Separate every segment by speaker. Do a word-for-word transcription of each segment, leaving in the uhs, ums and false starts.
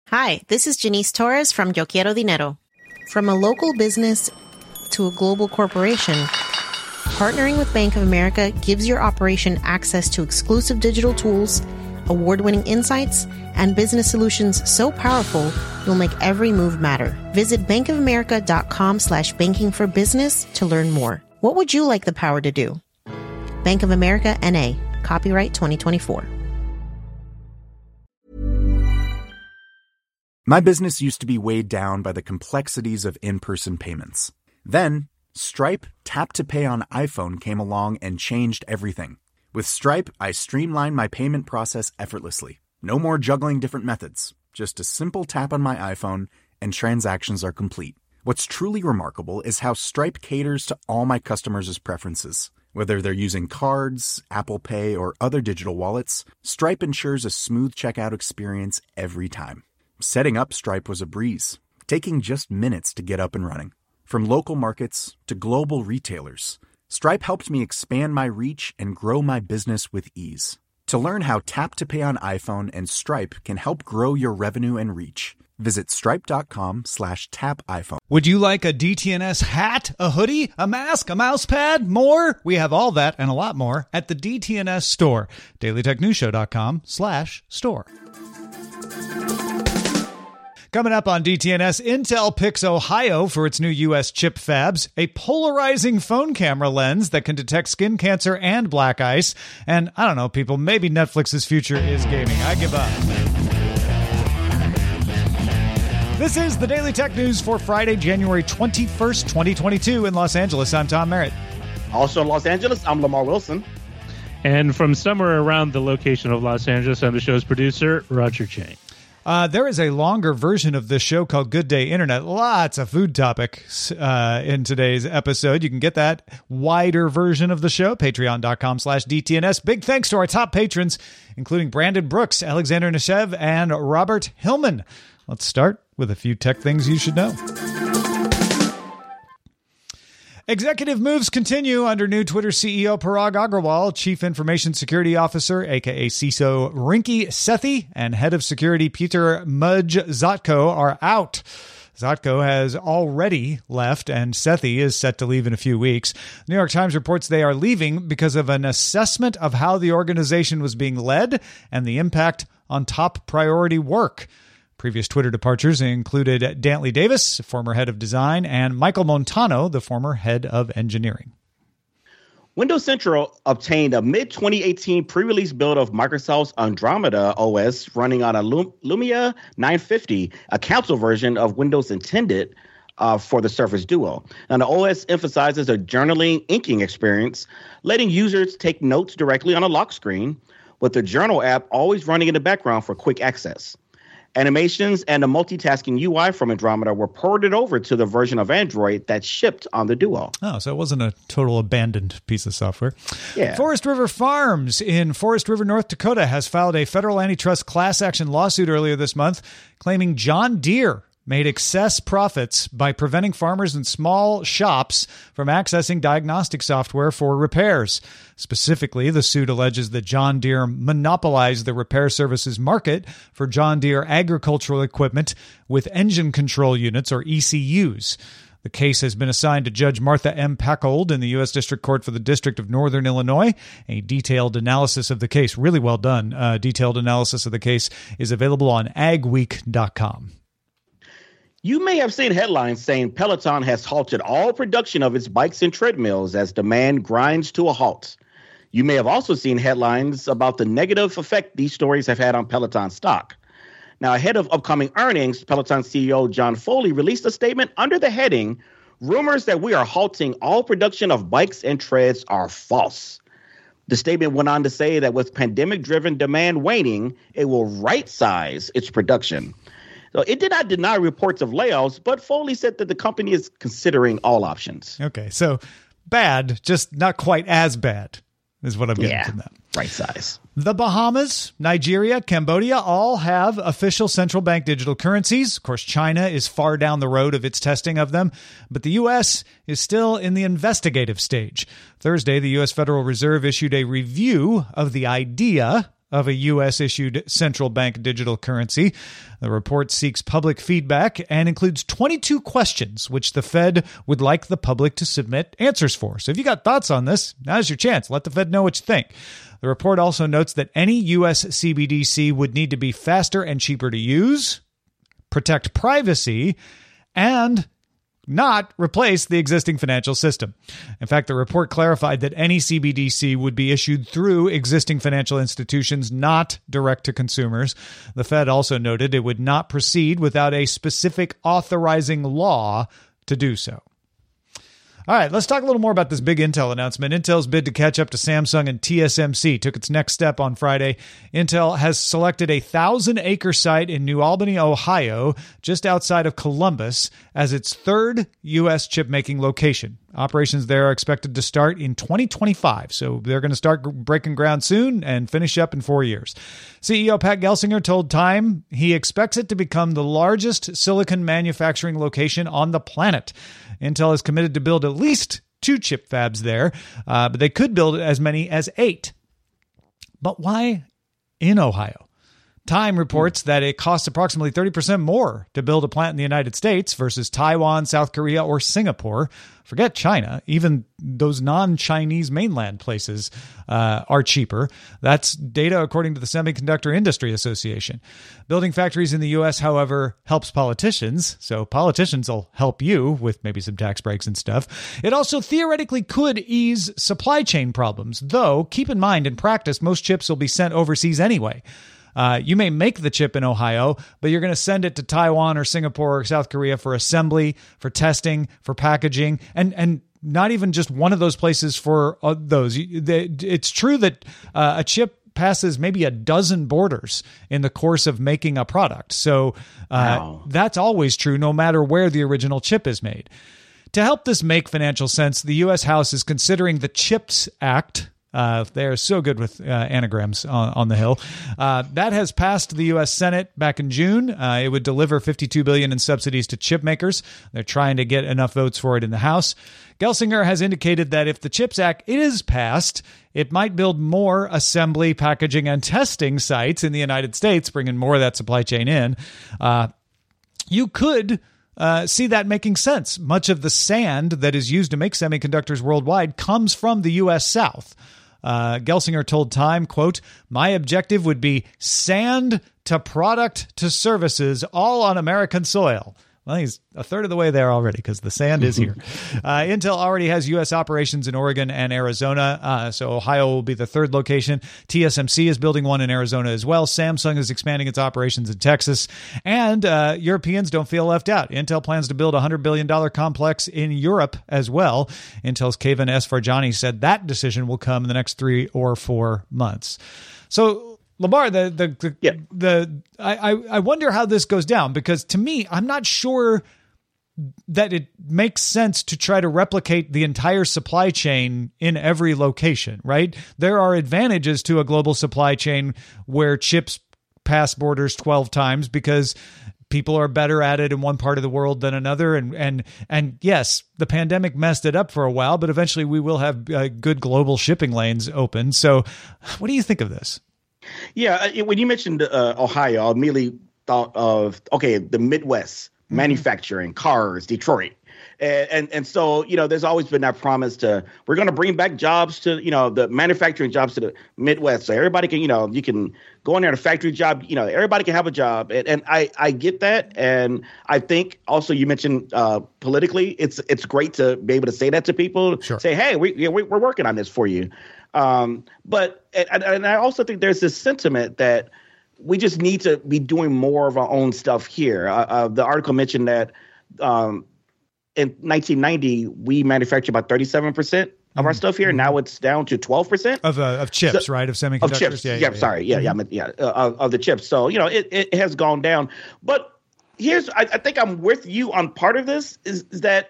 Speaker 1: Hi, this is Janice Torres from Yo Quiero Dinero. From a local business to a global corporation, partnering with Bank of America gives your operation access to exclusive digital tools, award-winning insights, and business solutions so powerful you'll make every move matter. Visit bankofamerica.com slash banking for business to learn more. What would you like the power to do? Bank of America, N A. Copyright twenty twenty-four.
Speaker 2: My business used to be weighed down by the complexities of in-person payments. Then, Stripe Tap to Pay on iPhone came along and changed everything. With Stripe, I streamlined my payment process effortlessly. No more juggling different methods. Just a simple tap on my iPhone and transactions are complete. What's truly remarkable is how Stripe caters to all my customers' preferences. Whether they're using cards, Apple Pay, or other digital wallets, Stripe ensures a smooth checkout experience every time. Setting up Stripe was a breeze, taking just minutes to get up and running. From local markets to global retailers, Stripe helped me expand my reach and grow my business with ease. To learn how Tap to Pay on iPhone and Stripe can help grow your revenue and reach, visit stripe.com slash tap iPhone.
Speaker 3: Would you like a D T N S hat, a hoodie, a mask, a mouse pad, more? We have all that and a lot more at the D T N S store. dailytechnewsshow.com slash store. Coming up on D T N S, Intel picks Ohio for its new U S chip fabs, a polarizing phone camera lens that can detect skin cancer and black ice, and I don't know, people, maybe Netflix's future is gaming. I give up. This is the Daily Tech News for Friday, January twenty-first, twenty twenty-two in Los Angeles. I'm Tom Merritt.
Speaker 4: Also in Los Angeles, I'm Lamar Wilson.
Speaker 5: And from somewhere around the location of Los Angeles, I'm the show's producer, Roger Chang.
Speaker 3: Uh, there is a longer version of this show called Good Day Internet. Lots of food topics uh, in today's episode. You can get that wider version of the show, patreon.com slash DTNS. Big thanks to our top patrons, including Brandon Brooks, Alexander Neshev, and Robert Hillman. Let's start with a few tech things you should know. Executive moves continue under new Twitter C E O Parag Agrawal, Chief Information Security Officer, aka C I S O Rinki Sethi, and Head of Security Peter Mudge Zotko are out. Zotko has already left, and Sethi is set to leave in a few weeks. New York Times reports they are leaving because of an assessment of how the organization was being led and the impact on top priority work. Previous Twitter departures included Dantley Davis, former head of design, and Michael Montano, the former head of engineering.
Speaker 4: Windows Central obtained a mid twenty eighteen pre-release build of Microsoft's Andromeda O S running on a Lumia nine fifty, a console version of Windows intended uh, for the Surface Duo. Now, the O S emphasizes a journaling inking experience, letting users take notes directly on a lock screen, with the Journal app always running in the background for quick access. Animations and the multitasking U I from Andromeda were ported over to the version of Android that shipped on the Duo.
Speaker 3: Oh, so it wasn't a total abandoned piece of software.
Speaker 4: Yeah.
Speaker 3: Forest River Farms in Forest River, North Dakota has filed a federal antitrust class action lawsuit earlier this month claiming John Deere made excess profits by preventing farmers and small shops from accessing diagnostic software for repairs. Specifically, the suit alleges that John Deere monopolized the repair services market for John Deere agricultural equipment with engine control units, or E C Us. The case has been assigned to Judge Martha M. Packold in the U S District Court for the District of Northern Illinois. A detailed analysis of the case, really well done, uh, detailed analysis of the case is available on ag week dot com.
Speaker 4: You may have seen headlines saying Peloton has halted all production of its bikes and treadmills as demand grinds to a halt. You may have also seen headlines about the negative effect these stories have had on Peloton stock. Now, ahead of upcoming earnings, Peloton C E O John Foley released a statement under the heading, "Rumors that we are halting all production of bikes and treads are false." The statement went on to say that with pandemic-driven demand waning, it will right-size its production. So it did not deny reports of layoffs, but Foley said that the company is considering all options.
Speaker 3: Okay, so bad, just not quite as bad is what I'm getting
Speaker 4: yeah,
Speaker 3: from that.
Speaker 4: Right size.
Speaker 3: The Bahamas, Nigeria, Cambodia all have official central bank digital currencies. Of course, China is far down the road of its testing of them, but the U S is still in the investigative stage. Thursday, the U S Federal Reserve issued a review of the idea of a U S-issued central bank digital currency. The report seeks public feedback and includes twenty-two questions, which the Fed would like the public to submit answers for. So if you got thoughts on this, now's your chance. Let the Fed know what you think. The report also notes that any U S C B D C would need to be faster and cheaper to use, protect privacy, and not replace the existing financial system. In fact, the report clarified that any C B D C would be issued through existing financial institutions, not direct to consumers. The Fed also noted it would not proceed without a specific authorizing law to do so. All right, let's talk a little more about this big Intel announcement. Intel's bid to catch up to Samsung and T S M C took its next step on Friday. Intel has selected a thousand-acre site in New Albany, Ohio, just outside of Columbus, as its third U S chip-making location. Operations there are expected to start in twenty twenty-five, so they're going to start breaking ground soon and finish up in four years. C E O Pat Gelsinger told Time he expects it to become the largest silicon manufacturing location on the planet. Intel is committed to build at least two chip fabs there, uh, but they could build as many as eight. But why in Ohio? Time reports that it costs approximately thirty percent more to build a plant in the United States versus Taiwan, South Korea, or Singapore. Forget China. Even those non-Chinese mainland places uh, are cheaper. That's data according to the Semiconductor Industry Association. Building factories in the U S, however, helps politicians. So politicians will help you with maybe some tax breaks and stuff. It also theoretically could ease supply chain problems, though keep in mind in practice, most chips will be sent overseas anyway. Uh, you may make the chip in Ohio, but you're going to send it to Taiwan or Singapore or South Korea for assembly, for testing, for packaging, and and not even just one of those places for uh, those. It's true that uh, a chip passes maybe a dozen borders in the course of making a product. So uh, wow. That's always true no matter where the original chip is made. To help this make financial sense, the U S House is considering the CHIPS Act. Uh, they're so good with uh, anagrams on, on the Hill. Uh, that has passed the U S Senate back in June. Uh, it would deliver fifty-two billion dollars in subsidies to chip makers. They're trying to get enough votes for it in the House. Gelsinger has indicated that if the CHIPS Act is passed, it might build more assembly, packaging, and testing sites in the United States, bringing more of that supply chain in. Uh, you could... Uh, see that making sense. Much of the sand that is used to make semiconductors worldwide comes from the U S South. Uh, Gelsinger told Time, quote, "My objective would be sand to product to services, all on American soil." Well, he's a third of the way there already because the sand is here. uh, Intel already has U S operations in Oregon and Arizona, uh, so Ohio will be the third location. T S M C is building one in Arizona as well. Samsung is expanding its operations in Texas. And uh, Europeans don't feel left out. Intel plans to build a one hundred billion dollars complex in Europe as well. Intel's Kevin S. Farjani said that decision will come in the next three or four months. So... Lamar, the the the, yeah. the I, I wonder how this goes down, because to me, I'm not sure that it makes sense to try to replicate the entire supply chain in every location, right? There are advantages to a global supply chain where chips pass borders twelve times because people are better at it in one part of the world than another. And, and, and yes, the pandemic messed it up for a while, but eventually we will have uh, good global shipping lanes open. So what do you think of this?
Speaker 4: Yeah, when you mentioned uh, Ohio, I immediately thought of, okay, the Midwest, mm-hmm. manufacturing, cars, Detroit. And, and and so, you know, there's always been that promise to, we're going to bring back jobs to, you know, the manufacturing jobs to the Midwest. So everybody can, you know, you can go in there to a factory job, you know, everybody can have a job. And, and I, I get that. And I think also you mentioned uh, politically, it's it's great to be able to say that to people. Sure. Say, hey, we, you know, we, we're working on this for you. Um, but and, and I also think there's this sentiment that we just need to be doing more of our own stuff here. Uh, uh, the article mentioned that um, in nineteen ninety, we manufactured about thirty-seven percent of our stuff here. Mm-hmm. Now it's down to twelve percent
Speaker 3: of uh, of chips, so, right? Of semiconductors.
Speaker 4: Of chips. Yeah, yeah, yeah sorry. Yeah, yeah, mm-hmm. yeah. yeah uh, of, of the chips. So, you know, it, it has gone down. But here's, I, I think I'm with you on part of this is, is that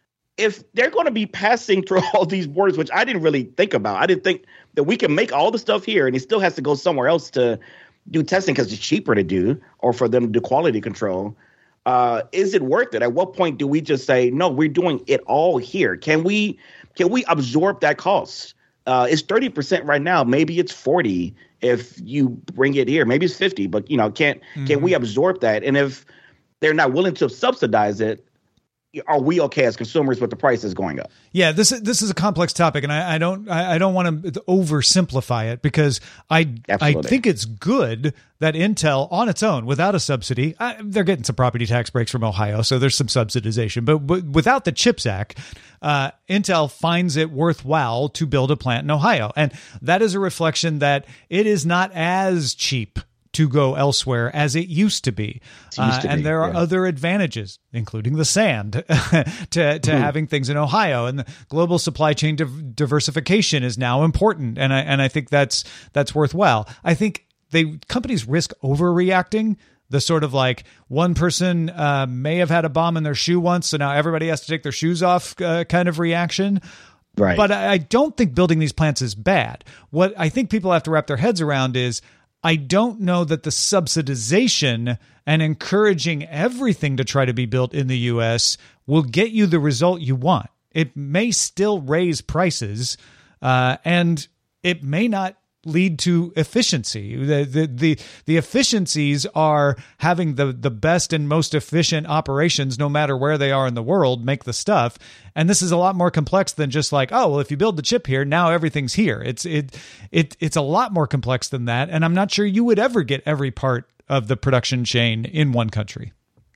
Speaker 4: if they're going to be passing through all these borders, which I didn't really think about, I didn't think that we can make all the stuff here and it still has to go somewhere else to do testing because it's cheaper to do or for them to do quality control. Uh, is it worth it? At what point do we just say, no, we're doing it all here? Can we can we absorb that cost? Uh, it's thirty percent right now. Maybe it's forty if you bring it here? Maybe it's fifty, but you know, can't mm-hmm. can we absorb that? And if they're not willing to subsidize it, are we okay as consumers with the prices going up?
Speaker 3: Yeah, this is this is a complex topic, and I, I don't I, I don't want to oversimplify it, because I Absolutely. I think it's good that Intel on its own, without a subsidy, I, they're getting some property tax breaks from Ohio, so there's some subsidization. But, but without the CHIPS Act, uh, Intel finds it worthwhile to build a plant in Ohio, and that is a reflection that it is not as cheap to go elsewhere as it used to be. Uh, to and be, there are yeah. other advantages, including the sand, to, to mm-hmm. having things in Ohio. And the global supply chain div- diversification is now important. And I, and I think that's, that's worthwhile. I think they companies risk overreacting. The sort of like one person uh, may have had a bomb in their shoe once, so now everybody has to take their shoes off uh, kind of reaction. Right. But I, I don't think building these plants is bad. What I think people have to wrap their heads around is, I don't know that the subsidization and encouraging everything to try to be built in the U S will get you the result you want. It may still raise prices, uh, and it may not lead to efficiency. The, the the the efficiencies are having the the best and most efficient operations, no matter where they are in the world, make the stuff. And this is a lot more complex than just like, oh, well, if you build the chip here, now everything's here. It's it it it's a lot more complex than that. And I'm not sure you would ever get every part of the production chain in one country.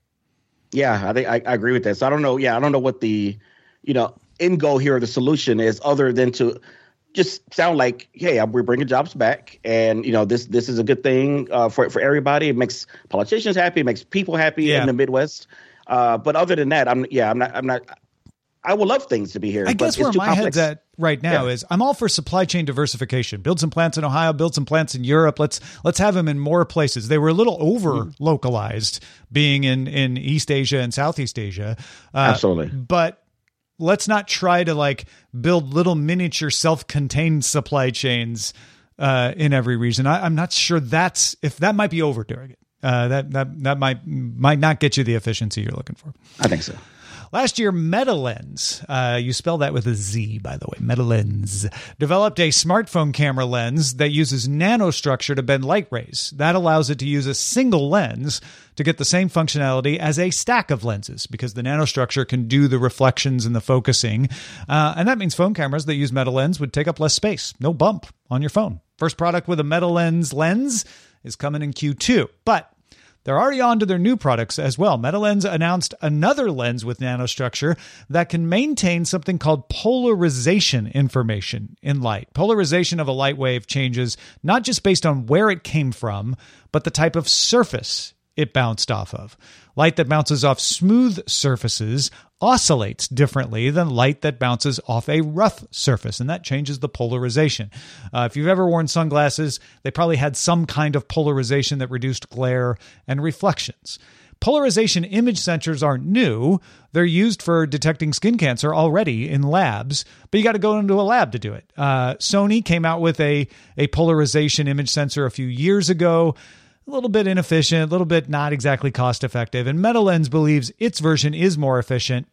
Speaker 4: Yeah, I think I, I agree with that. So I don't know. Yeah, I don't know what the, you know, end goal here, or the solution is, other than to just sound like, hey, we're bringing jobs back, and you know, this this is a good thing uh, for for everybody. It makes politicians happy, it makes people happy yeah. in the Midwest. Uh, but other than that, I'm yeah, I'm not I'm not. I would love things to be here.
Speaker 3: I
Speaker 4: but
Speaker 3: guess where
Speaker 4: it's too
Speaker 3: my
Speaker 4: complex.
Speaker 3: head's at right now
Speaker 4: yeah.
Speaker 3: is I'm all for supply chain diversification. Build some plants in Ohio, build some plants in Europe. Let's let's have them in more places. They were a little over localized, being in in East Asia and Southeast Asia. Uh,
Speaker 4: Absolutely,
Speaker 3: but. Let's not try to like build little miniature self-contained supply chains uh, in every region. I, I'm not sure that's if that might be overdoing it. Uh, that that that might might not get you the efficiency you're looking for.
Speaker 4: I think so.
Speaker 3: Last year, MetaLens, uh, you spell that with a Z, by the way, MetaLens, developed a smartphone camera lens that uses nanostructure to bend light rays. That allows it to use a single lens to get the same functionality as a stack of lenses, because the nanostructure can do the reflections and the focusing. Uh, and that means phone cameras that use MetaLens would take up less space. No bump on your phone. First product with a MetaLens lens is coming in Q two. But they're already on to their new products as well. MetaLens announced another lens with nanostructure that can maintain something called polarization information in light. Polarization of a light wave changes not just based on where it came from, but the type of surface it bounced off of. Light that bounces off smooth surfaces oscillates differently than light that bounces off a rough surface, and that changes the polarization. Uh, if you've ever worn sunglasses, they probably had some kind of polarization that reduced glare and reflections. Polarization image sensors aren't new. They're used for detecting skin cancer already in labs, but you got to go into a lab to do it. Uh, Sony came out with a, a polarization image sensor a few years ago. A little bit inefficient, a little bit not exactly cost effective. And MetaLens believes its version is more efficient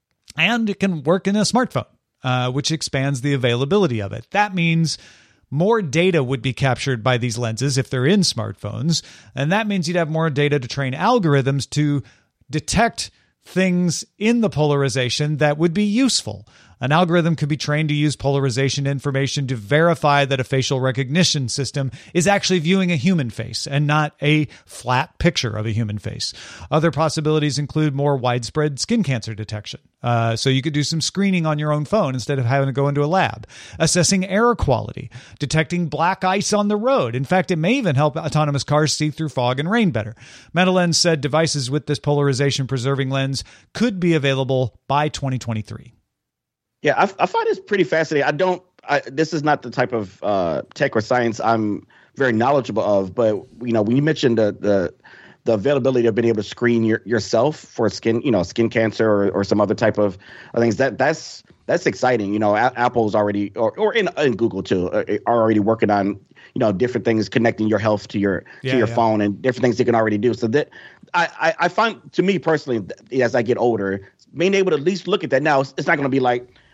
Speaker 3: and it can work in a smartphone, uh, which expands the availability of it. That means more data would be captured by these lenses if they're in smartphones. And that means you'd have more data to train algorithms to detect things in the polarization that would be useful. An algorithm could be trained to use polarization information to verify that a facial recognition system is actually viewing a human face and not a flat picture of a human face. Other possibilities include more widespread skin cancer detection. Uh, so you could do some screening on your own phone instead of having to go into a lab. Assessing air quality, detecting black ice on the road. In fact, it may even help autonomous cars see through fog and rain better. MetaLens said devices with this polarization preserving lens could be available by twenty twenty-three.
Speaker 4: Yeah, I, I find this pretty fascinating. I don't. I, this is not the type of uh, tech or science I'm very knowledgeable of. But you know, when you mentioned the the, the availability of being able to screen your, yourself for skin, you know, skin cancer or, or some other type of things, that that's that's exciting. You know, a- Apple's already, or or in, in Google too, are already working on, you know, different things connecting your health to your
Speaker 3: yeah,
Speaker 4: to your
Speaker 3: yeah.
Speaker 4: phone and different things they can already do. So that I, I I find, to me personally, as I get older, being able to at least look at that now, it's, it's not going to be like,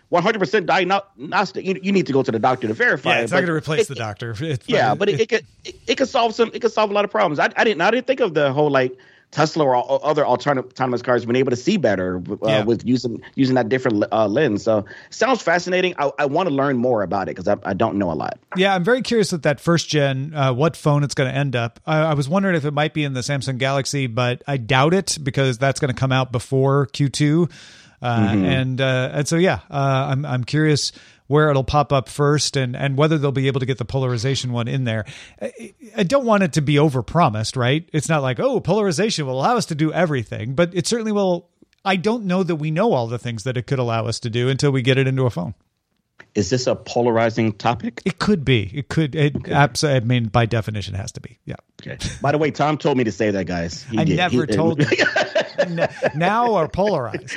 Speaker 4: one hundred percent diagnostic. You, you need to go to the doctor to verify.
Speaker 3: Yeah, it's
Speaker 4: it,
Speaker 3: not going to replace
Speaker 4: it,
Speaker 3: the doctor. It's,
Speaker 4: yeah, but it, it could it, it could solve some. It could solve a lot of problems. I, I didn't. I didn't think of the whole like Tesla or other alternative autonomous cars being able to see better uh, yeah. with using using that different uh, lens. So sounds fascinating. I, I want to learn more about it because I, I don't know a lot.
Speaker 3: Yeah, I'm very curious with that first gen, uh, what phone it's going to end up. I, I was wondering if it might be in the Samsung Galaxy, but I doubt it because that's going to come out before Q two. Uh, mm-hmm. And uh, and so yeah, uh, I'm I'm curious where it'll pop up first and, and whether they'll be able to get the polarization one in there. I, I don't want it to be overpromised, right? It's not like, oh, polarization will allow us to do everything, but it certainly will. I don't know that we know all the things that it could allow us to do until we get it into a phone.
Speaker 4: Is this a polarizing topic?
Speaker 3: It could be. It could. It okay. absolutely. I mean, by definition, it has to be. Yeah.
Speaker 4: Okay. By the way, Tom told me to say that, guys. He
Speaker 3: I
Speaker 4: did.
Speaker 3: never
Speaker 4: he,
Speaker 3: told you. Now are polarized.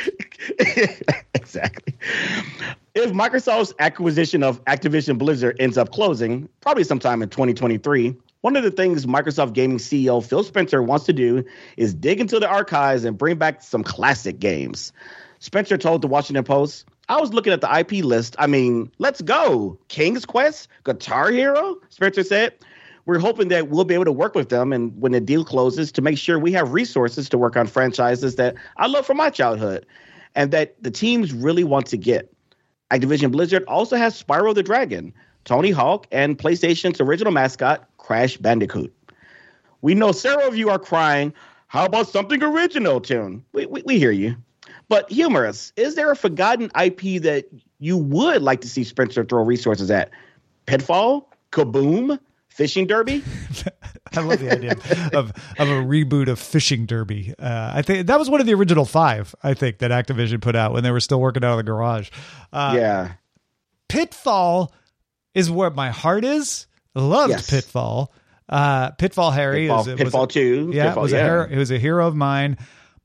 Speaker 4: Exactly. If Microsoft's acquisition of Activision Blizzard ends up closing, probably sometime in twenty twenty-three, one of the things Microsoft Gaming C E O Phil Spencer wants to do is dig into the archives and bring back some classic games. Spencer told the Washington Post, I was looking at the I P list. I mean, let's go. King's Quest, Guitar Hero, Spencer said. We're hoping that we'll be able to work with them and when the deal closes to make sure we have resources to work on franchises that I love from my childhood and that the teams really want to get. Activision Blizzard also has Spyro the Dragon, Tony Hawk, and PlayStation's original mascot, Crash Bandicoot. We know several of you are crying, how about something original, Tim? We, we, we hear you. But humorous, is there a forgotten I P that you would like to see Spencer throw resources at? Pitfall? Kaboom? Fishing Derby?
Speaker 3: I love the idea of, of a reboot of Fishing Derby. Uh, I think that was one of the original five, I think, that Activision put out when they were still working out of the garage. Uh,
Speaker 4: yeah.
Speaker 3: Pitfall is where my heart is. Loved yes. Pitfall. Uh, Pitfall Harry.
Speaker 4: Pitfall,
Speaker 3: is, it
Speaker 4: Pitfall
Speaker 3: was,
Speaker 4: two.
Speaker 3: Yeah,
Speaker 4: Pitfall,
Speaker 3: it, was
Speaker 4: yeah.
Speaker 3: A hero, it was a hero of mine.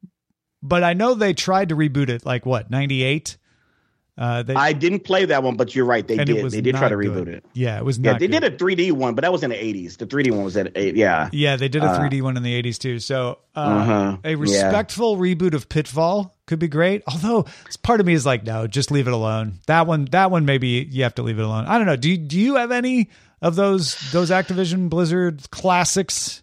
Speaker 3: But I know they tried to reboot it, like what, ninety-eight? Uh, they,
Speaker 4: I didn't play that one, but you're right. They did. They did try to
Speaker 3: good.
Speaker 4: reboot it.
Speaker 3: Yeah, it was
Speaker 4: not
Speaker 3: not
Speaker 4: Yeah, they
Speaker 3: good.
Speaker 4: did a three D one, but that was in the eighties. The three D one was at eight. Yeah.
Speaker 3: Yeah, they did a
Speaker 4: uh,
Speaker 3: three D one in the eighties too. So uh,
Speaker 4: uh-huh.
Speaker 3: a respectful yeah. reboot of Pitfall could be great. Although part of me is like, no, just leave it alone. That one, that one, maybe you have to leave it alone. I don't know. Do you, do you have any of those those Activision Blizzard classics?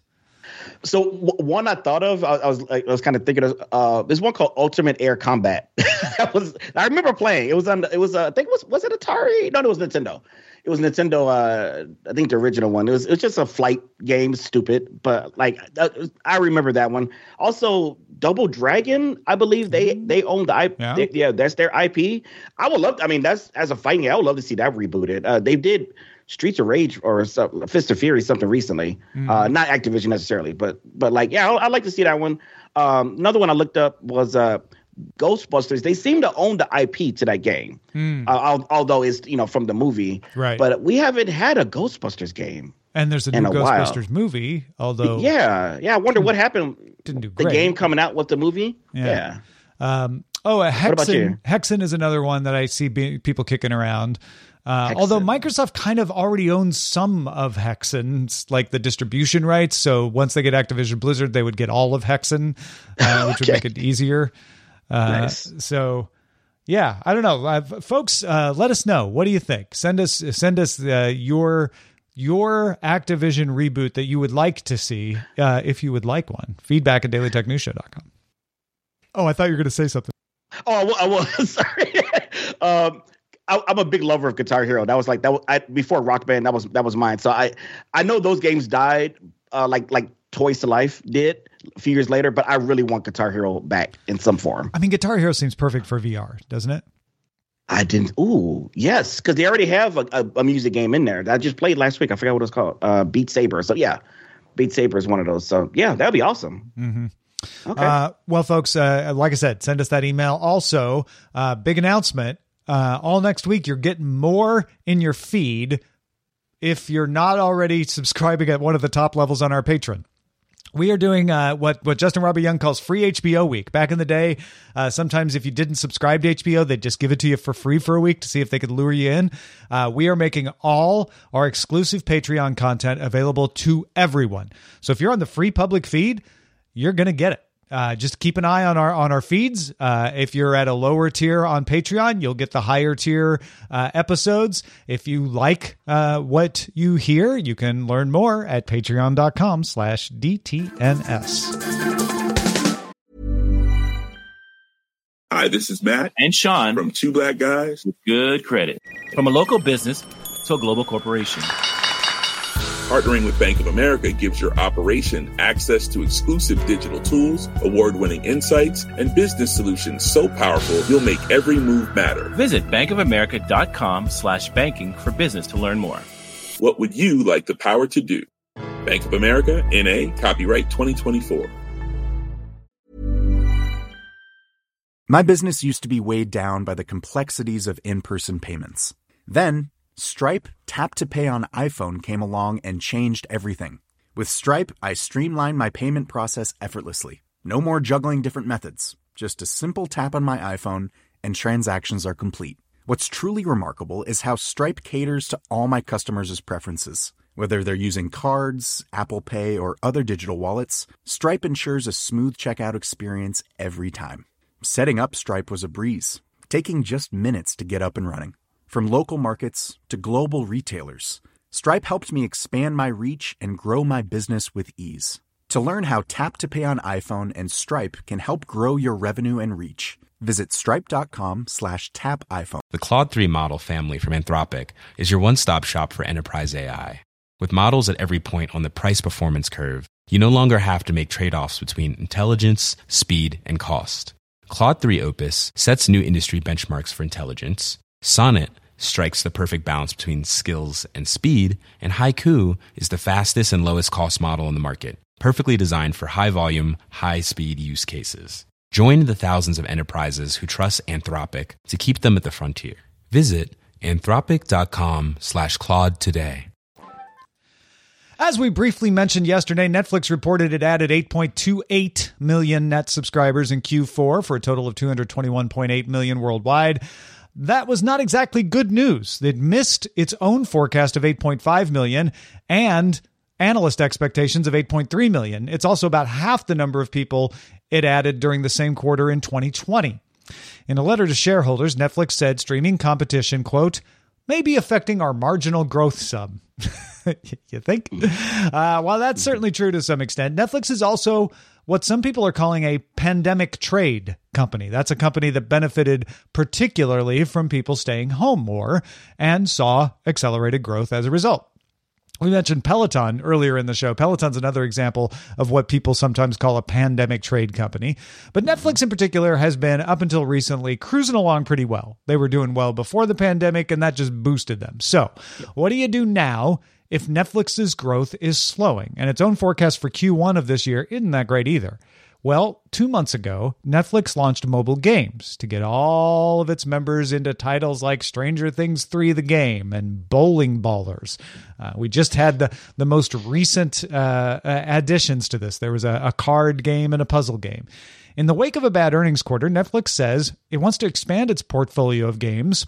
Speaker 4: So w- one I thought of, I, I was like, I was kind of thinking of. Uh, there's one called Ultimate Air Combat. that was I remember playing. It was on. It was. Uh, I think it was was it Atari? No, it was Nintendo. It was Nintendo. Uh, I think the original one. It was. It was just a flight game. Stupid, but like uh, I remember that one. Also, Double Dragon. I believe they they own the I P.
Speaker 3: Yeah.
Speaker 4: They, yeah, that's their I P. I would love. I mean, that's as a fighting game. I would love to see that rebooted. Uh, they did. Streets of Rage or some, Fist of Fury, something recently. Mm. Uh, not Activision necessarily, but but like, yeah, I'd like to see that one. Um, another one I looked up was uh, Ghostbusters. They seem to own the I P to that game, mm. uh, although it's, you know, from the movie.
Speaker 3: Right.
Speaker 4: But we haven't had a Ghostbusters game.
Speaker 3: And there's a new a Ghostbusters while. movie, although.
Speaker 4: Yeah. Yeah. I wonder what happened.
Speaker 3: Didn't do great.
Speaker 4: The game coming out with the movie.
Speaker 3: Yeah. yeah. Um, oh, a Hexen. Hexen is another one that I see be- people kicking around. Uh, although Microsoft kind of already owns some of Hexen, like the distribution rights. So once they get Activision Blizzard, they would get all of Hexen, uh, which okay. would make it easier. Uh, nice. So, yeah, I don't know, uh, folks. Uh, let us know. What do you think? Send us send us uh, your your Activision reboot that you would like to see, uh, if you would like one. Feedback at daily tech news show dot com. Oh, I thought you were going to say something.
Speaker 4: Oh, I was sorry. um, I, I'm a big lover of Guitar Hero. That was like that was, I, before Rock Band. That was that was mine. So I I know those games died, uh, like like Toys to Life did a few years later. But I really want Guitar Hero back in some form.
Speaker 3: I mean, Guitar Hero seems perfect for V R, doesn't it?
Speaker 4: I didn't. Ooh, yes, because they already have a, a, a music game in there that I just played last week. I forgot what it was called. Uh, Beat Saber. So yeah, Beat Saber is one of those. So yeah, that'd be awesome.
Speaker 3: Mm-hmm. Okay. Uh, well, folks, uh, like I said, send us that email. Also, uh, big announcement. Uh, all next week, you're getting more in your feed if you're not already subscribing at one of the top levels on our Patreon. We are doing uh, what, what Justin Robert Young calls free H B O week. Back in the day, uh, sometimes if you didn't subscribe to H B O, they'd just give it to you for free for a week to see if they could lure you in. Uh, we are making all our exclusive Patreon content available to everyone. So if you're on the free public feed, you're going to get it. uh, just keep an eye on our on our feeds. Uh, if you're at a lower tier on Patreon, you'll get the higher tier uh, episodes. If you like uh, what you hear, you can learn more at patreon.com slash DTNS.
Speaker 6: Hi, this is Matt
Speaker 7: and Sean
Speaker 6: from Two Black Guys
Speaker 7: with Good Credit. From a local business to a global corporation.
Speaker 6: Partnering with Bank of America gives your operation access to exclusive digital tools, award-winning insights, and business solutions so powerful you'll make every move matter.
Speaker 7: Visit bankofamerica.com slash banking for business to learn more.
Speaker 6: What would you like the power to do? Bank of America, N A, copyright twenty twenty-four.
Speaker 2: My business used to be weighed down by the complexities of in-person payments. Then, Stripe Tap to Pay on iPhone came along and changed everything. With Stripe, I streamlined my payment process effortlessly. No more juggling different methods. Just a simple tap on my iPhone and transactions are complete. What's truly remarkable is how Stripe caters to all my customers' preferences. Whether they're using cards, Apple Pay, or other digital wallets, Stripe ensures a smooth checkout experience every time. Setting up Stripe was a breeze, taking just minutes to get up and running. From local markets to global retailers, Stripe helped me expand my reach and grow my business with ease. To learn how Tap to Pay on iPhone and Stripe can help grow your revenue and reach, visit stripe.com slash tap iPhone.
Speaker 8: The Claude three model family from Anthropic is your one-stop shop for enterprise A I. With models at every point on the price-performance curve, you no longer have to make trade-offs between intelligence, speed, and cost. Claude three Opus sets new industry benchmarks for intelligence. Sonnet strikes the perfect balance between skills and speed. And Haiku is the fastest and lowest cost model in the market, perfectly designed for high-volume, high-speed use cases. Join the thousands of enterprises who trust Anthropic to keep them at the frontier. Visit anthropic.com slash Claude today.
Speaker 3: As we briefly mentioned yesterday, Netflix reported it added eight point two eight million net subscribers in Q four for a total of two hundred twenty-one point eight million worldwide. That was not exactly good news. It missed its own forecast of eight point five million and analyst expectations of eight point three million. It's also about half the number of people it added during the same quarter in twenty twenty. In a letter to shareholders, Netflix said streaming competition, quote, may be affecting our marginal growth sub. You think? Uh, while that's certainly true to some extent, Netflix is also what some people are calling a pandemic trade company. That's a company that benefited particularly from people staying home more and saw accelerated growth as a result. We mentioned Peloton earlier in the show. Peloton's another example of what people sometimes call a pandemic trade company. But Netflix in particular has been, up until recently, cruising along pretty well. They were doing well before the pandemic, and that just boosted them. So what do you do now if Netflix's growth is slowing? And its own forecast for Q one of this year isn't that great either. Well, two months ago, Netflix launched mobile games to get all of its members into titles like Stranger Things three The Game and Bowling Ballers. Uh, we just had the, the most recent uh, additions to this. There was a, a card game and a puzzle game. In the wake of a bad earnings quarter, Netflix says it wants to expand its portfolio of games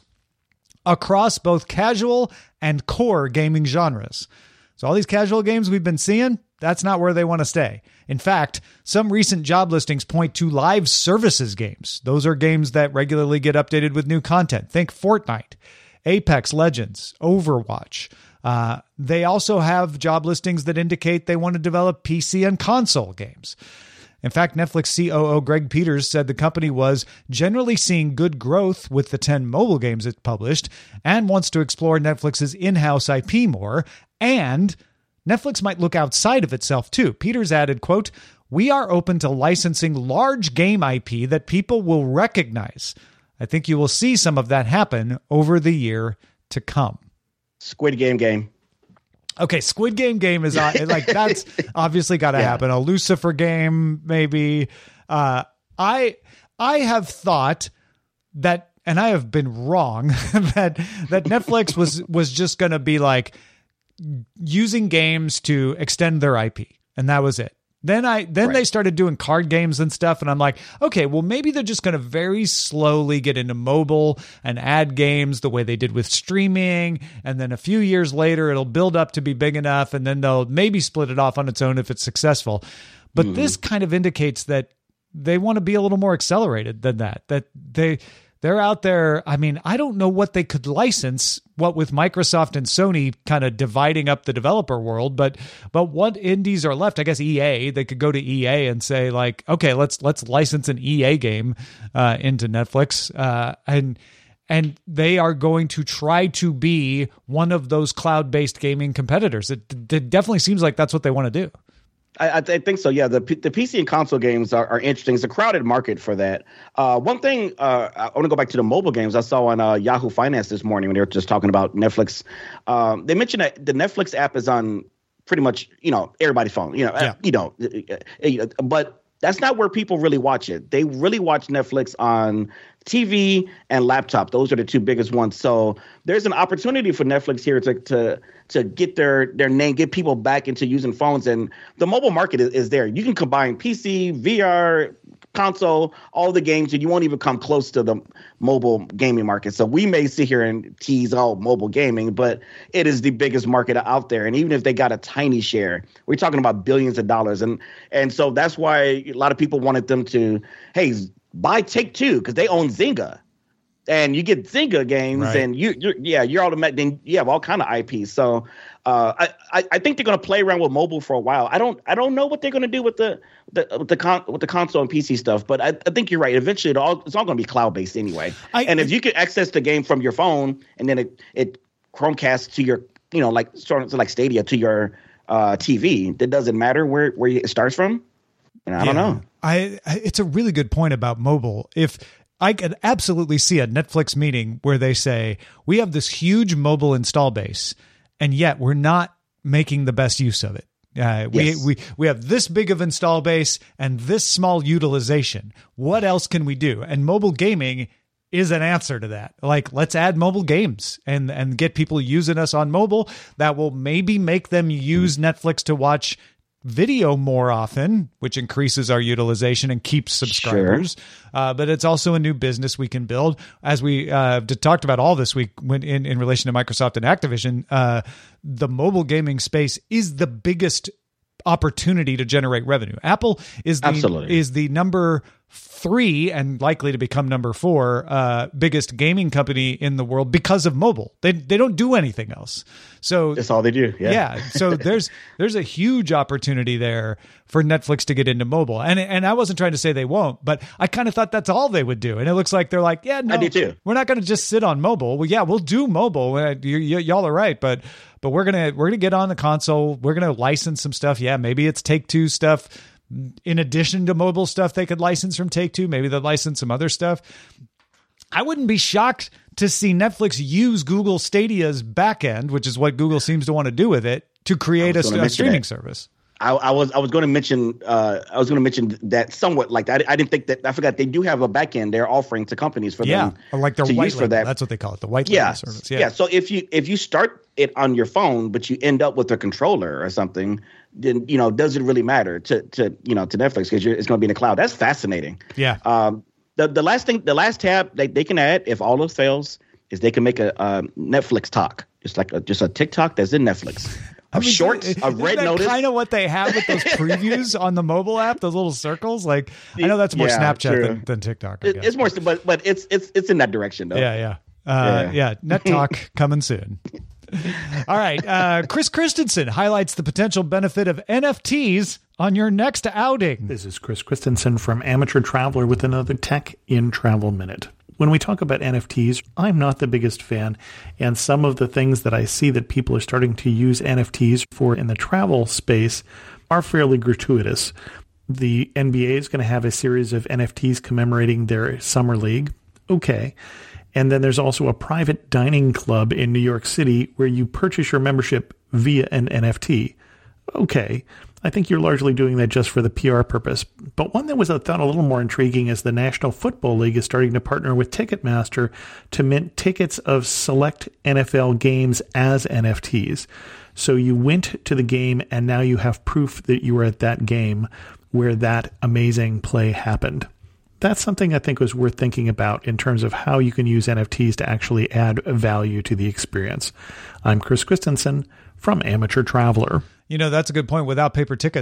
Speaker 3: across both casual and core gaming genres. So all these casual games we've been seeing, that's not where they want to stay. In fact, some recent job listings point to live services games. Those are games that regularly get updated with new content. Think Fortnite, Apex Legends, Overwatch. Uh, they also have job listings that indicate they want to develop P C and console games. In fact, Netflix C O O Greg Peters said the company was generally seeing good growth with the ten mobile games it published and wants to explore Netflix's in-house I P more, and Netflix might look outside of itself too. Peters added, quote, we are open to licensing large game I P that people will recognize. I think you will see some of that happen over the year to come.
Speaker 4: Squid Game game.
Speaker 3: Okay, Squid Game game is uh, like that's obviously got to yeah. happen. A Lucifer game, maybe. Uh, I I have thought that, and I have been wrong, that that Netflix was was just going to be like using games to extend their I P, and that was it. Then I then right. they started doing card games and stuff, and I'm like, okay, well, maybe they're just going to very slowly get into mobile and add games the way they did with streaming, and then a few years later, it'll build up to be big enough, and then they'll maybe split it off on its own if it's successful. But mm. this kind of indicates that they want to be a little more accelerated than that. That they they're out there. I mean, I don't know what they could license. What with Microsoft and Sony kind of dividing up the developer world, but but what indies are left? I guess E A. They could go to E A and say like, okay, let's let's license an E A game uh, into Netflix, uh, and and they are going to try to be one of those cloud-based gaming competitors. It, it definitely seems like that's what they want to do.
Speaker 4: I, I think so. Yeah, the the P C and console games are, are interesting. It's a crowded market for that. Uh, one thing uh, I want to go back to the mobile games. I saw on uh, Yahoo Finance this morning when they were just talking about Netflix. Um, they mentioned that the Netflix app is on pretty much you know everybody's phone. You know, yeah. you know, but that's not where people really watch it. They really watch Netflix on T V and laptop. Those are the two biggest ones. So there's an opportunity for Netflix here to to to get their their name, get people back into using phones. And the mobile market is, is there. You can combine P C, V R, console, all the games, and you won't even come close to the mobile gaming market. So we may sit here and tease all mobile gaming, but it is the biggest market out there. And even if they got a tiny share, we're talking about billions of dollars. And and so that's why a lot of people wanted them to, hey, buy Take-Two because they own Zynga. And you get Zynga games, right. and you, you're yeah, you're automatic. Then you have all kind of I P. So uh, I, I, I think they're going to play around with mobile for a while. I don't, I don't know what they're going to do with the, the with the con, with the console and P C stuff. But I, I think you're right. Eventually, it all it's all going to be cloud based anyway. I, and if you can access the game from your phone, and then it it Chromecast to your, you know, like sort of like Stadia to your uh, T V, it doesn't matter where where it starts from. And I yeah, don't know.
Speaker 3: I it's a really good point about mobile. If I could absolutely see a Netflix meeting where they say, we have this huge mobile install base, and yet we're not making the best use of it. Uh, we,
Speaker 4: yes.
Speaker 3: we, we have this big of install base and this small utilization. What else can we do? And mobile gaming is an answer to that. Like, let's add mobile games and, and get people using us on mobile. That will maybe make them use Netflix to watch video more often, which increases our utilization and keeps subscribers. Sure. Uh, but it's also a new business we can build. As we uh, talked about all this week when in, in relation to Microsoft and Activision, uh, the mobile gaming space is the biggest opportunity to generate revenue. Apple is the
Speaker 4: Absolutely.
Speaker 3: is the number three and likely to become number four uh, biggest gaming company in the world because of mobile. They they don't do anything else. So
Speaker 4: that's all they do. Yeah.
Speaker 3: yeah so there's there's a huge opportunity there for Netflix to get into mobile. And and I wasn't trying to say they won't, but I kind of thought that's all they would do. And it looks like they're like, yeah, no,
Speaker 4: I do too.
Speaker 3: We're not going to just sit on mobile. Well, yeah, we'll do mobile. Y- y- y'all are right, but but we're gonna we're gonna get on the console. We're gonna license some stuff. Yeah, maybe it's Take-Two stuff. In addition to mobile stuff they could license from Take-Two, maybe they'll license some other stuff. I wouldn't be shocked to see Netflix use Google Stadia's backend, which is what Google seems to want to do with it, to create a, a streaming that. service.
Speaker 4: I, I was I was going to mention uh, I was going to mention that somewhat like that. I, I didn't think that I forgot they do have a backend they're offering to companies for
Speaker 3: yeah,
Speaker 4: them
Speaker 3: like their
Speaker 4: to
Speaker 3: white
Speaker 4: use
Speaker 3: label.
Speaker 4: for that.
Speaker 3: That's what they call it, the white
Speaker 4: yeah.
Speaker 3: label service. Yeah.
Speaker 4: yeah. So if you if you start it on your phone, but you end up with a controller or something, then you know does it really matter to to you know to Netflix because it's going to be in the cloud? That's fascinating.
Speaker 3: Yeah.
Speaker 4: Um. The the last thing the last tab they, they can add if all else fails is they can make a, a Netflix talk, just like a, just a TikTok that's in Netflix.
Speaker 3: I mean,
Speaker 4: shorts,
Speaker 3: is,
Speaker 4: a red notice.
Speaker 3: Kind of what they have with those previews on the mobile app, those little circles. Like I know that's more
Speaker 4: yeah,
Speaker 3: Snapchat than, than TikTok. I
Speaker 4: it,
Speaker 3: guess.
Speaker 4: It's more, but but it's it's it's in that direction though.
Speaker 3: Yeah, yeah, uh, yeah. yeah. Net Talk coming soon. All right, uh, Chris Christensen highlights the potential benefit of N F Ts on your next outing.
Speaker 9: This is Chris Christensen from Amateur Traveler with another Tech in Travel Minute. When we talk about N F Ts, I'm not the biggest fan, and some of the things that I see that people are starting to use N F Ts for in the travel space are fairly gratuitous. The N B A is going to have a series of N F Ts commemorating their summer league. Okay. And then there's also a private dining club in New York City where you purchase your membership via an N F T. Okay. I think you're largely doing that just for the P R purpose. But one that was I thought a little more intriguing is the National Football League is starting to partner with Ticketmaster to mint tickets of select N F L games as N F Ts. So you went to the game and now you have proof that you were at that game where that amazing play happened. That's something I think was worth thinking about in terms of how you can use N F Ts to actually add value to the experience. I'm Chris Christensen from Amateur Traveler.
Speaker 3: You know, that's a good point. Without paper tickets,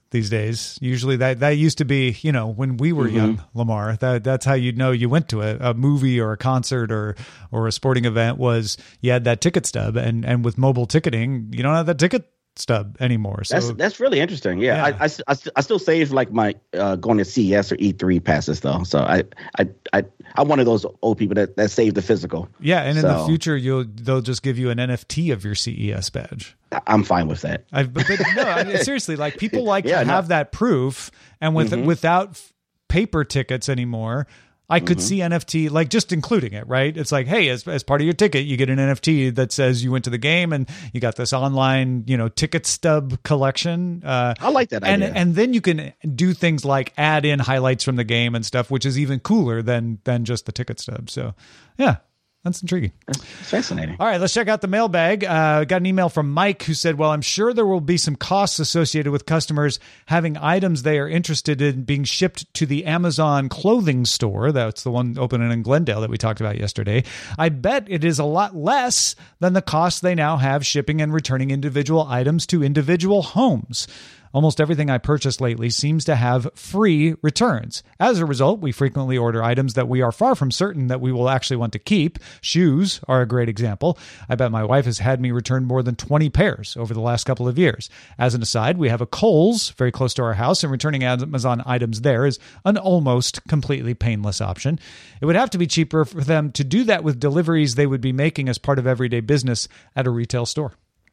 Speaker 3: these days. Usually that, that used to be, you know, when we were mm-hmm. young, Lamar, that that's how you'd know you went to a, a movie or a concert or or a sporting event was you had that ticket stub. And, and with mobile ticketing, you don't have that ticket stub anymore. So
Speaker 4: that's that's really interesting. Yeah, yeah. I, I, I, I still save like my uh, going to C E S or E three passes though. So I I I I'm one of those old people that, that save the physical.
Speaker 3: Yeah, and in
Speaker 4: so,
Speaker 3: the future, you'll they'll just give you an N F T of your C E S badge.
Speaker 4: I'm fine with that.
Speaker 3: I, but, but no, I mean, seriously, like people like
Speaker 4: yeah,
Speaker 3: to
Speaker 4: no.
Speaker 3: have that proof, and with
Speaker 4: mm-hmm.
Speaker 3: without paper tickets anymore. I could mm-hmm. see N F T, like just including it, right? It's like, hey, as as part of your ticket, you get an N F T that says you went to the game and you got this online, you know, ticket stub collection. Uh,
Speaker 4: I like that
Speaker 3: and,
Speaker 4: idea.
Speaker 3: And then you can do things like add in highlights from the game and stuff, which is even cooler than than just the ticket stub. So, yeah. That's intriguing.
Speaker 4: That's fascinating.
Speaker 3: All right, let's check out the mailbag. Uh, got an email from Mike who said, well, I'm sure there will be some costs associated with customers having items they are interested in being shipped to the Amazon clothing store. That's the one opening in Glendale that we talked about yesterday. I bet it is a lot less than the cost they now have shipping and returning individual items to individual homes. Almost everything I purchased lately seems to have free returns. As a result, we frequently order items that we are far from certain that we will actually want to keep. Shoes are a great example. I bet my wife has had me return more than twenty pairs over the last couple of years. As an aside, we have a Kohl's very close to our house, and returning Amazon items there is an almost completely painless option. It would have to be cheaper for them to do that with deliveries they would be making as part of everyday business at a retail store.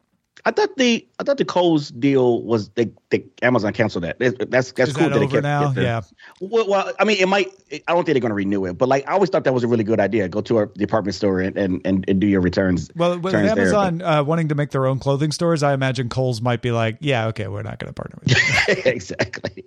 Speaker 4: I thought the I thought the Kohl's deal was they, they Amazon canceled that. That's that's
Speaker 3: Is
Speaker 4: cool.
Speaker 3: that
Speaker 4: that
Speaker 3: over
Speaker 4: it kept,
Speaker 3: now?
Speaker 4: kept the,
Speaker 3: yeah.
Speaker 4: Well, well, I mean, it might. I don't think they're going to renew it, but like I always thought that was a really good idea. Go to a department store and and, and, and do your returns.
Speaker 3: Well, with
Speaker 4: returns
Speaker 3: Amazon
Speaker 4: there,
Speaker 3: uh, wanting to make their own clothing stores, I imagine Kohl's might be like, yeah, okay, we're not going to partner with you.
Speaker 4: Exactly.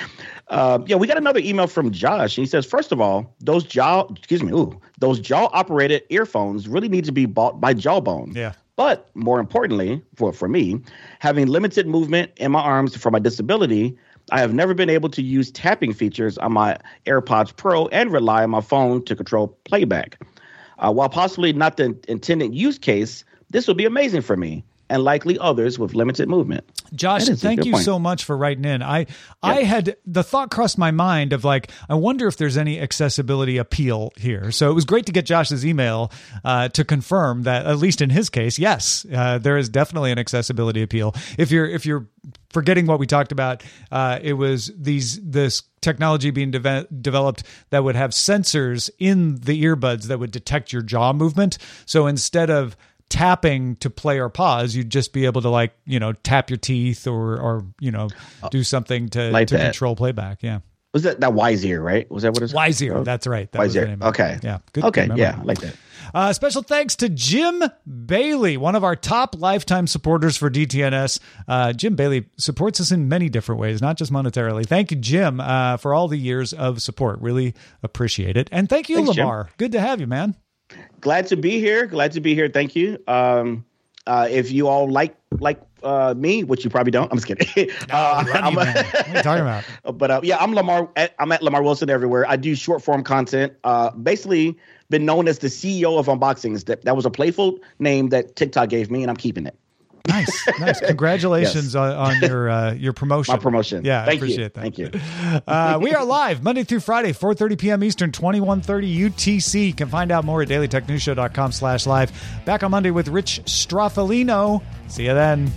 Speaker 4: Um, yeah, we got another email from Josh. He says, first of all, those jaw, excuse me, ooh, those jaw operated earphones really need to be bought by Jawbone.
Speaker 3: Yeah.
Speaker 4: But more importantly, for, for me, having limited movement in my arms for my disability, I have never been able to use tapping features on my AirPods Pro and rely on my phone to control playback. Uh, while possibly not the intended use case, this will be amazing for me and likely others with limited movement.
Speaker 3: Josh, thank you
Speaker 4: point.
Speaker 3: so much for writing in. I,
Speaker 4: yeah.
Speaker 3: I had the thought crossed my mind of like, I wonder if there's any accessibility appeal here. So it was great to get Josh's email uh, to confirm that, at least in his case, yes, uh, there is definitely an accessibility appeal. If you're if you're forgetting what we talked about, uh, it was these this technology being de- developed that would have sensors in the earbuds that would detect your jaw movement. So instead of tapping to play or pause, you'd just be able to like, you know, tap your teeth or, or, you know, do something to,
Speaker 4: like
Speaker 3: to
Speaker 4: that.
Speaker 3: control playback. Yeah.
Speaker 4: Was that that Wise Ear, right? Was that what it's
Speaker 3: Wise Ear? That's right. That
Speaker 4: Wise
Speaker 3: was the
Speaker 4: Ear.
Speaker 3: name of it.
Speaker 4: Okay.
Speaker 3: Yeah. Good.
Speaker 4: Okay.
Speaker 3: Good
Speaker 4: yeah. I like that.
Speaker 3: Uh, special thanks to Jim Bailey, one of our top lifetime supporters for D T N S. Uh, Jim Bailey supports us in many different ways, not just monetarily. Thank you, Jim, uh, for all the years of support. Really appreciate it. And thank you,
Speaker 4: Thanks,
Speaker 3: Lamar.
Speaker 4: Jim.
Speaker 3: Good to have you, man.
Speaker 4: Glad to be here. Glad to be here. Thank you. Um, uh, if you all like like uh, me, which you probably don't, I'm just kidding.
Speaker 3: No,
Speaker 4: uh,
Speaker 3: I'm,
Speaker 4: I'm,
Speaker 3: what are you talking about?
Speaker 4: But uh, yeah, I'm Lamar. I'm at Lamar Wilson everywhere. I do short form content. Uh, basically, been known as the C E O of unboxings. That that was a playful name that TikTok gave me, and I'm keeping it.
Speaker 3: Nice, nice. Congratulations
Speaker 4: Yes.
Speaker 3: on, on your uh, your promotion.
Speaker 4: My promotion.
Speaker 3: Yeah,
Speaker 4: Thank
Speaker 3: I appreciate
Speaker 4: you.
Speaker 3: that.
Speaker 4: Thank you.
Speaker 3: Uh, we are live Monday through Friday, four thirty p.m. Eastern, twenty-one thirty U T C. You can find out more at daily tech news show dot com slash live. Back on Monday with Rich Stroffolino. See you then.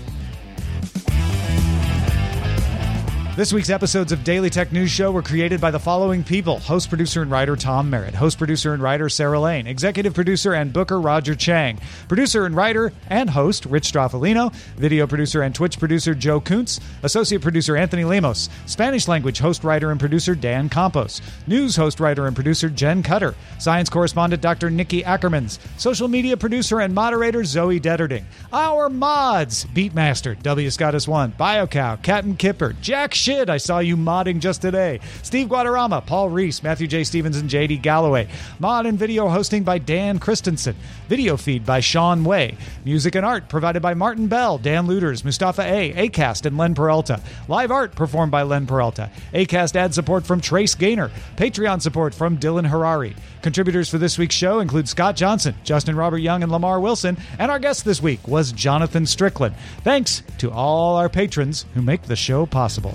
Speaker 3: This week's episodes of Daily Tech News Show were created by the following people. Host, producer, and writer Tom Merritt. Host, producer, and writer Sarah Lane. Executive producer and booker Roger Chang. Producer and writer and host Rich Stroffolino. Video producer and Twitch producer Joe Kuntz. Associate producer Anthony Lemos. Spanish language host, writer, and producer Dan Campos. News host, writer, and producer Jen Cutter. Science correspondent Doctor Nikki Ackermans. Social media producer and moderator Zoe Detterding. Our mods, Beatmaster, W. Scottus one, BioCow, Captain Kipper, Jack Shid, I saw you modding just today. Steve Guadarrama, Paul Reese, Matthew J. Stevens, and J D Galloway. Mod and video hosting by Dan Christensen. Video feed by Sean Way. Music and art provided by Martin Bell, Dan Luders, Mustafa A, Acast, and Len Peralta. Live art performed by Len Peralta. Acast ad support from Trace Gaynor. Patreon support from Dylan Harari. Contributors for this week's show include Scott Johnson, Justin Robert Young, and Lamar Wilson, and our guest this week was Jonathan Strickland. Thanks to all our patrons who make the show possible.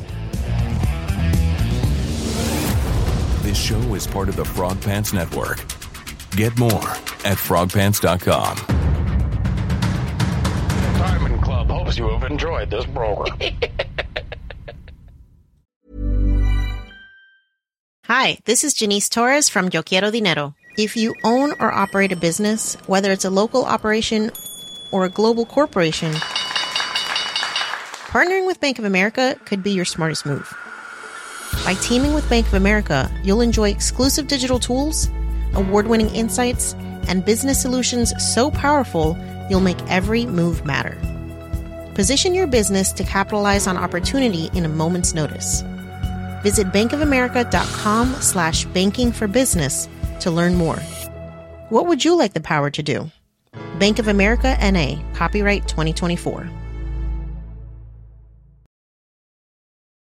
Speaker 10: This show is part of the Frog Pants Network. Get more at frog pants dot com.
Speaker 11: Diamond Club hopes you have enjoyed this program.
Speaker 1: Hi, this is Janice Torres from Yo Quiero Dinero. If you own or operate a business, whether it's a local operation or a global corporation, partnering with Bank of America could be your smartest move. By teaming with Bank of America, you'll enjoy exclusive digital tools, award-winning insights, and business solutions so powerful you'll make every move matter. Position your business to capitalize on opportunity in a moment's notice. Visit bankofamerica.com slash banking for business to learn more. What would you like the power to do? Bank of America N A, copyright twenty twenty-four.